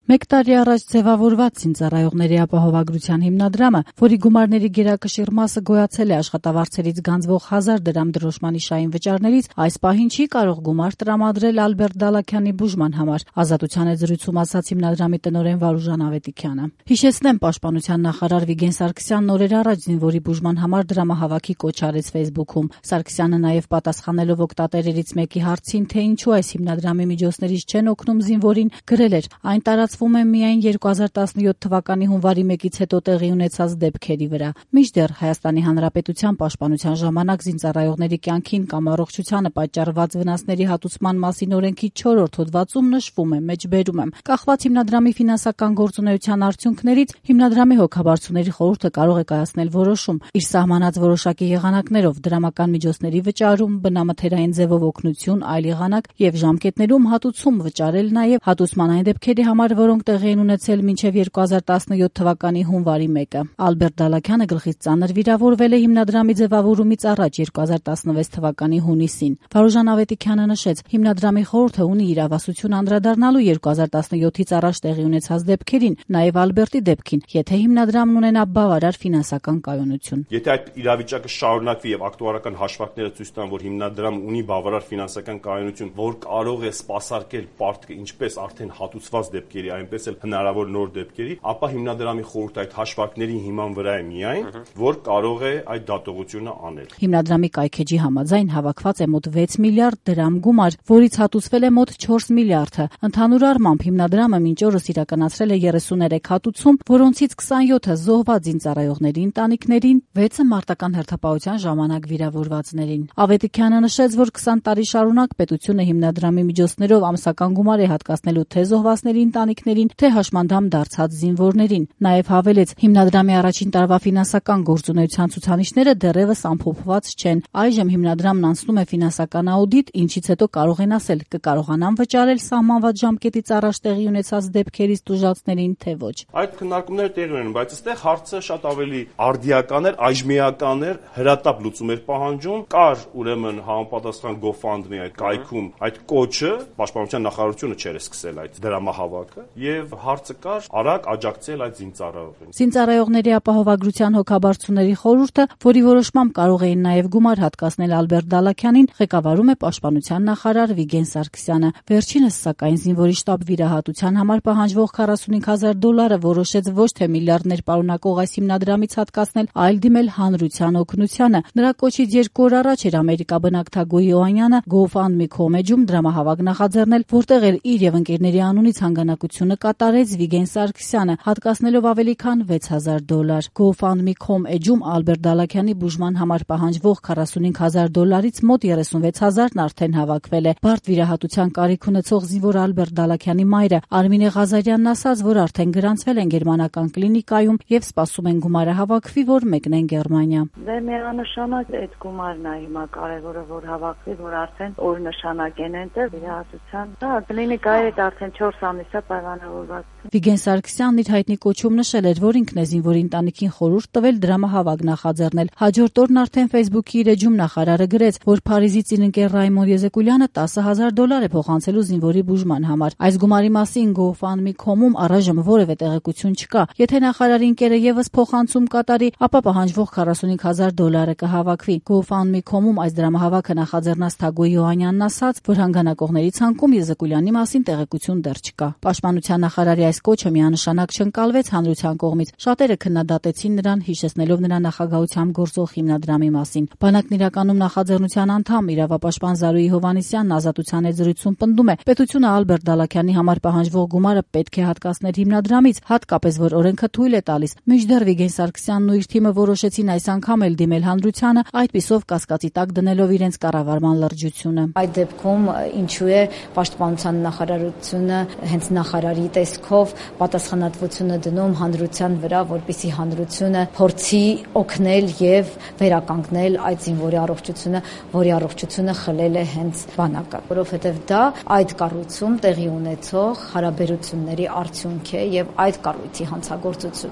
Մեկ տարի առաջ ձևավորված զինծառայողների ապահովագրության հիմնադրամը, որի գումարների գերակշիռ մասը գոյացել է աշխատավարձերից գանձվող 1000 դրամ դրոշմանիշային վճարներից, այս պահին չի կարող գումար տրամադրել Ալբերտ Դալաքյանի բուժման համար, Ազատության հետ զրույցում ասաց հիմնադրամի տնօրեն Վարուժան Ավետիքյանը։ Հիշեցնեմ, Պաշտպանության նախարար Վիգեն Սարգսյանն օրեր առաջ զինվորի բուժման համար դրամահավաքի կոչ արեց Facebook-ում։ Սարգսյանը նաև պատասխանելով օգտատերերից մեկի հարցին, թե ինչու այս հիմնադրամի միջոցներից չեն օգնում զինվորին, գրել էր. այն տարածվում է միայն 2017 թվականի հունվարի 1-ից հետո տեղի ունեցած դեպքերի վրա։ Մինչդեռ Հայաստանի Հանրապետության պաշտպանության ժամանակ զինծառայողների կյանքին կամ առողջությանը պատճառված վնասների հատուցման մասին օրենքի 4-րդ հոդվածում նշվում է, մեջբերում եմ. կախված հիմնադրամի ֆինանսական գործունեության արդյունքներից հիմնադրամի հոգաբարձուների խորհուրդը կարող է կայացնել որոշում իր սահմանած որոշակի եղանակներով դրամական միջոցների վճարում, բնամթերային ձևով օգնություն, այլ եղանակ եւ ժամկետներում հատուցում վճարել նաեւ հատուցման այն դեպքերի համար, որոնք տեղի են ունեցել մինչև 2017 թվականի հունվարի 1-ը։ Ալբերտ Դալաքյանը գլխից ծանր վիրավորվել է հիմնադրամի ձևավորումից առաջ 2016 թվականի հունիսին։ Վարուժան Ավետիքյանը նշեց, հիմնադրամի խորհուրդը ունի իրավասություն անդրադառնալու 2017-ից առաջ տեղի ունեցած դեպքերին, նաեւ Ալբերտի դեպքին, եթե հիմնադրամն ունենա բավարար ֆինանսական կայունություն։ Եթե այդ իրավիճակը շարունակվի եւ ակտուարական հաշվարկները ցույց տան, որ հիմնադրամը ունի բավարար ֆինանսական կայունություն, որ կարող է սպասարկել պարտքը ինչպես արդեն հատուցված դեպքերի, այնպես էլ հնարավոր նոր դեպքերի, ապա հիմնադրամի խորհուրդը այդ հաշվարկների հիման վրա է միայն, որ կարող է այդ դատողությունը անել։ Հիմնադրամի կայքեջի համաձայն հավաքված է մոտ 6 միլիարդ դրամ գումար, որից հատուցվել է մոտ 4 միլիարդը։ Ընդհանուր առմամբ հիմնադրամը մինչ օրս իրականացրել է 33 հատուցում, որոնցից 27-ը զոհված զինծառայողների ընտանիքներին, 6-ը մարտական հերթապահության ժամանակ վիրավորվածներին։ Ավետիքյանը նշեց, որ 20 տարի շարունակ պետությունը հիմնադրամի միջոցներով ամսական գումար է հատկացնելու թե զոհվածների ընտանիքներին, թե հաշմանդամ դարձած զինվորներին։ Նաև հավելեց, հիմնադրամի առաջին տարվա ֆինանսական գործունեության ցուցանիշները դեռևս ամփոփված չեն։ Այժմ հիմնադրամն անցնում է ֆինանսական աուդիտ, ինչից հետո կարող են ասել, կկարողանան վճարել սահմանված ժամկետից առաջ տեղի ունեցած դեպքերից տուժածներին, թե ոչ։ Այդ քննարկումները տեղի ունեն, բայց այստեղ հարցը շատ ավելի արդիական էր, այժմեական էր, հրատապ լուծում էր պահանջում, կար ուրեմն համապատասխան GoFundMe այդ կայքում այդ կոչը, պաշտպանության նախարարությունը չէր սկսել այդ դրամահավաքը եւ հարցը կար արագ աջակցել այդ զինծառայողներին։ Զինծառայողների ապահովագրության հոգաբարձուների խորհուրդը, որի որոշմամբ կարող էին նաեւ գումար հատկացնել Ալբերտ Դալաքյանին, ղեկավարում է պաշտպանության նախարար Վիգեն Սարգսյանը։ Վերջինս սակայն զինվորի շտաբ վիրահատության համար պահանջվող $40,000 որոշեց ոչ թե միլիարդներ պարունակող այս հիմնադրամից հատկացնել, այլ դիմել հանրության օգնությանը։ Նրա կոչից 2 օր առաջ էր Ամերիկա բնակ Թագուհի Օհանյանը GoFundMe.com էջում դրամահավաք նախաձեռնել, որտեղ էր իր եւ ընկերների անունից հանգանակությունը կատարեց Վիգեն Սարգսյանը, հատկացնելով ավելի քան $6,000։ GoFundMe.com էջում Ալբերտ Դալաքյանի բուժման համար պահանջվող $45,000-ից մոտ 36,000-ն արդեն հավաքվել է։ Բարդ վիրահատության կարիք ունեցող զինվոր Ալբերտ Դալաքյանի մայրը Արմինե Ղազարյանն ասաց, որ արդեն գրանցվել են գերմանական կլինիկայում եւ սպասում են գումարը հավաքվի, որ մեկնեն Գերմանիա։ Դե միանշանակ այդ գումարն է հիմա կարևորը, որ հավաքվի, որ արդեն օրնշանակ են այնտեղ վիրահատության։ Դա կլինիկայի հետ արդեն 4 ամիս է պայմանավորված։ Վիգեն Սարգսյանն իր հայտնի կոչում նշել էր, որ ինքն է զինվորի ընտանիքին խորհուրդ տվել դրամահավաք նախաձեռնել։ Հաջորդ օրն արդեն Facebook-ի իր էջում նախարարը գրեց, որ Փարիզից իր ընկեր Ռայմոն Եզեկուլյանը $10,000 է փոխանցելու զինվորի բուժման համար։ Այս գումարի մասին GoFundMe.com-ում առայժմ որևէ տեղեկություն չկա։ Եթե նախարարի ընկերը եւս փոխանցում կատարի, ապա պահանջվող $45,000 կհավաքվի։ GoFundMe.com-ում այս դրամահավաքը նախաձեռնած Թագուհի Օհանյանն ասաց, որ հանգանակողների ցանկում Եզեկուլյանի մասին տեղեկություն դեռ չկա։ Պաշտպանության նախարարի այս կոչը միանշանակ չընկալվեց հանրության կողմից։ Շատերը քննադատեցին նրան, հիշեցնելով նրա նախագահությամբ գործող հիմնադրամի մասին։ Բանակն իրականում նախաձեռնության անդամ իրավապաշտպան Զարուհի Հովհաննիսյանն Ազատության հետ զրույցում պնդում է, պետությունը Ալբերտ Դալաքյանի համար պահանջվող գումարը պետք է հատկացնել հիմնադրամից, հատկապես որ օրենքը թույլ է տալիս։ Մինչդեռ Վիգեն Սարգսյանն ու իր թիմը որոշեցին այս անգամ էլ դիմել հանրությանը, այդպիսով կասկածի տակ դնելով իրենց կառավարման լրջությունը։ Այդ դեպքում ինչու է պաշտպանության նախարարությունը հենց նախարարի տեսքով պատասխանատվությունը դնում հանրության վրա, որպեսզի հանրությունը փորձի օգնել եւ վերականգնել այդ զինվորի առողջությունը, որի առողջությունը խլել է հենց բանակը, որովհետեւ դա այդ կառույցում տեղի ունեցող հարաբերությունների արդյունք է եւ այդ կառույցի հանցագործությունն է։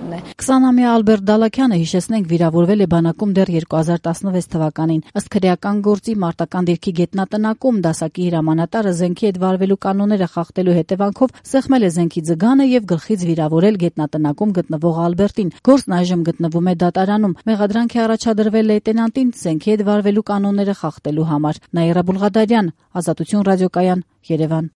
20-ամյա Ալբերտ Դալաքյանը, հիշեցնենք, վիրավորվել է բանակում դեռ 2016 թվականին։ Ըստ քրեական գործի մարտական դիրքի գետնատնակում դասակի հրամանատարը զենքի հետ վարվելու կանոնները խախտելու հետևանքով սեղմել է զենքի ձգանը եւ գլխից վիրավորել գետնատնակում գտնվող Ալբերտին։ Գործն այժմ գտնվում է դատարանում։ Մեղադրանք է առաջադրվել լեյտենանտին զենքի հետ վարվելու կանոնները խախտելու համար։ Նաիրա Բուլղադարյան, Ազատություն ռադիոկայան, Երևան։